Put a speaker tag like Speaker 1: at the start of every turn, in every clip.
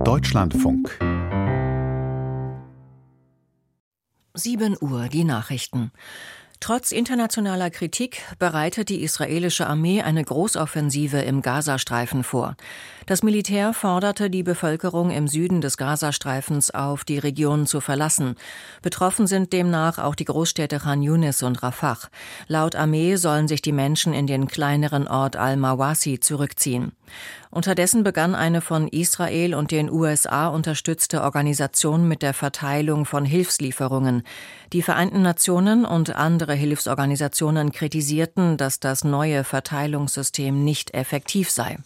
Speaker 1: Deutschlandfunk.
Speaker 2: 7 Uhr, die Nachrichten. Trotz internationaler Kritik bereitet die israelische Armee eine Großoffensive im Gazastreifen vor. Das Militär forderte die Bevölkerung im Süden des Gazastreifens auf, die Region zu verlassen. Betroffen sind demnach auch die Großstädte Khan Yunis und Rafah. Laut Armee sollen sich die Menschen in den kleineren Ort Al-Mawasi zurückziehen. Unterdessen begann eine von Israel und den USA unterstützte Organisation mit der Verteilung von Hilfslieferungen. Die Vereinten Nationen und andere Hilfsorganisationen kritisierten, dass das neue Verteilungssystem nicht effektiv sei.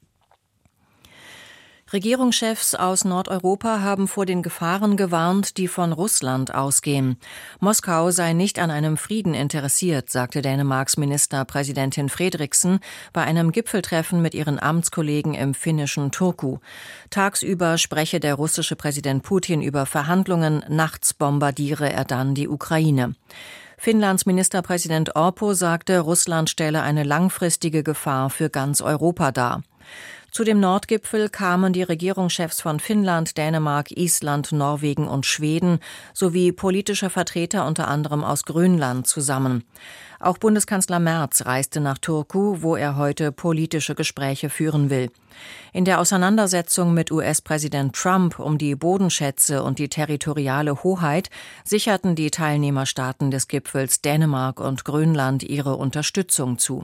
Speaker 2: Regierungschefs aus Nordeuropa haben vor den Gefahren gewarnt, die von Russland ausgehen. Moskau sei nicht an einem Frieden interessiert, sagte Dänemarks Ministerpräsidentin Frederiksen bei einem Gipfeltreffen mit ihren Amtskollegen im finnischen Turku. Tagsüber spreche der russische Präsident Putin über Verhandlungen, nachts bombardiere er dann die Ukraine. Finnlands Ministerpräsident Orpo sagte, Russland stelle eine langfristige Gefahr für ganz Europa dar. Zu dem Nordgipfel kamen die Regierungschefs von Finnland, Dänemark, Island, Norwegen und Schweden sowie politische Vertreter unter anderem aus Grönland zusammen. Auch Bundeskanzler Merz reiste nach Turku, wo er heute politische Gespräche führen will. In der Auseinandersetzung mit US-Präsident Trump um die Bodenschätze und die territoriale Hoheit sicherten die Teilnehmerstaaten des Gipfels Dänemark und Grönland ihre Unterstützung zu.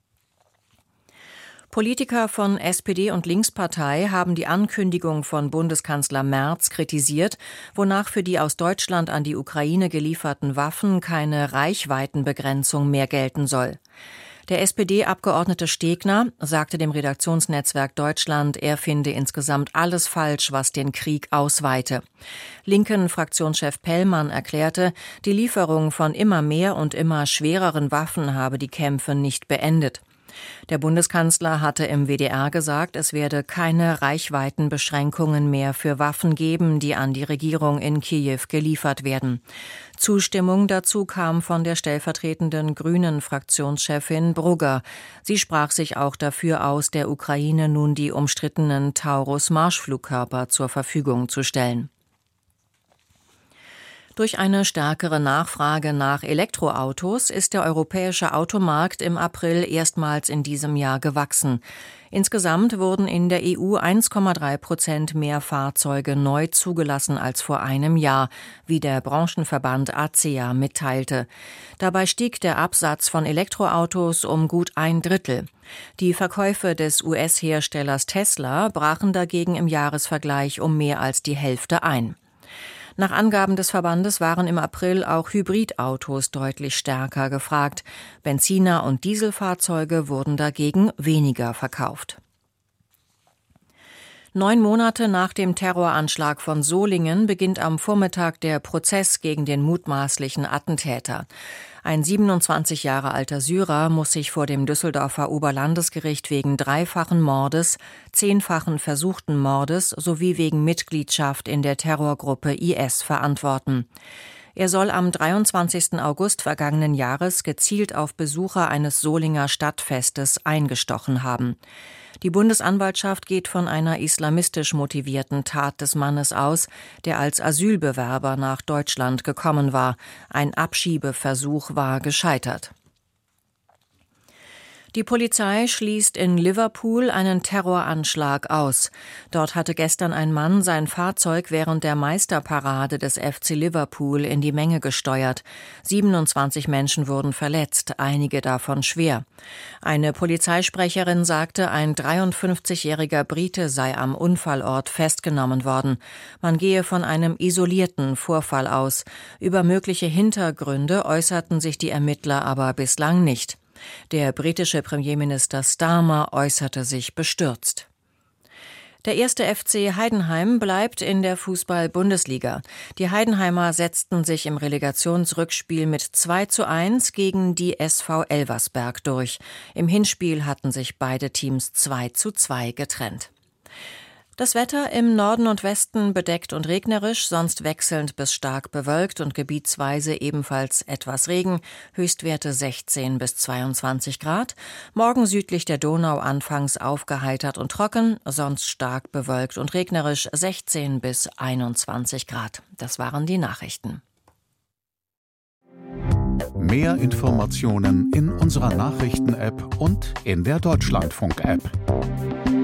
Speaker 2: Politiker von SPD und Linkspartei haben die Ankündigung von Bundeskanzler Merz kritisiert, wonach für die aus Deutschland an die Ukraine gelieferten Waffen keine Reichweitenbegrenzung mehr gelten soll. Der SPD-Abgeordnete Stegner sagte dem Redaktionsnetzwerk Deutschland, er finde insgesamt alles falsch, was den Krieg ausweite. Linken Fraktionschef Pellmann erklärte, die Lieferung von immer mehr und immer schwereren Waffen habe die Kämpfe nicht beendet. Der Bundeskanzler hatte im WDR gesagt, es werde keine Reichweitenbeschränkungen mehr für Waffen geben, die an die Regierung in Kiew geliefert werden. Zustimmung dazu kam von der stellvertretenden Grünen-Fraktionschefin Brugger. Sie sprach sich auch dafür aus, der Ukraine nun die umstrittenen Taurus-Marschflugkörper zur Verfügung zu stellen. Durch eine stärkere Nachfrage nach Elektroautos ist der europäische Automarkt im April erstmals in diesem Jahr gewachsen. Insgesamt wurden in der EU 1,3% mehr Fahrzeuge neu zugelassen als vor einem Jahr, wie der Branchenverband ACEA mitteilte. Dabei stieg der Absatz von Elektroautos um gut 1/3. Die Verkäufe des US-Herstellers Tesla brachen dagegen im Jahresvergleich um mehr als die Hälfte ein. Nach Angaben des Verbandes waren im April auch Hybridautos deutlich stärker gefragt. Benziner- und Dieselfahrzeuge wurden dagegen weniger verkauft. 9 Monate nach dem Terroranschlag von Solingen beginnt am Vormittag der Prozess gegen den mutmaßlichen Attentäter. Ein 27 Jahre alter Syrer muss sich vor dem Düsseldorfer Oberlandesgericht wegen 3-fachen Mordes, 10-fachen versuchten Mordes sowie wegen Mitgliedschaft in der Terrorgruppe IS verantworten. Er soll am 23. August vergangenen Jahres gezielt auf Besucher eines Solinger Stadtfestes eingestochen haben. Die Bundesanwaltschaft geht von einer islamistisch motivierten Tat des Mannes aus, der als Asylbewerber nach Deutschland gekommen war. Ein Abschiebeversuch war gescheitert. Die Polizei schließt in Liverpool einen Terroranschlag aus. Dort hatte gestern ein Mann sein Fahrzeug während der Meisterparade des FC Liverpool in die Menge gesteuert. 27 Menschen wurden verletzt, einige davon schwer. Eine Polizeisprecherin sagte, ein 53-jähriger Brite sei am Unfallort festgenommen worden. Man gehe von einem isolierten Vorfall aus. Über mögliche Hintergründe äußerten sich die Ermittler aber bislang nicht. Der britische Premierminister Starmer äußerte sich bestürzt. Der 1. FC Heidenheim bleibt in der Fußball-Bundesliga. Die Heidenheimer setzten sich im Relegationsrückspiel mit 2:1 gegen die SV Elversberg durch. Im Hinspiel hatten sich beide Teams 2:2 getrennt. Das Wetter im Norden und Westen bedeckt und regnerisch, sonst wechselnd bis stark bewölkt und gebietsweise ebenfalls etwas Regen, Höchstwerte 16 bis 22 Grad. Morgen südlich der Donau anfangs aufgeheitert und trocken, sonst stark bewölkt und regnerisch 16 bis 21 Grad. Das waren die Nachrichten.
Speaker 1: Mehr Informationen in unserer Nachrichten-App und in der Deutschlandfunk-App.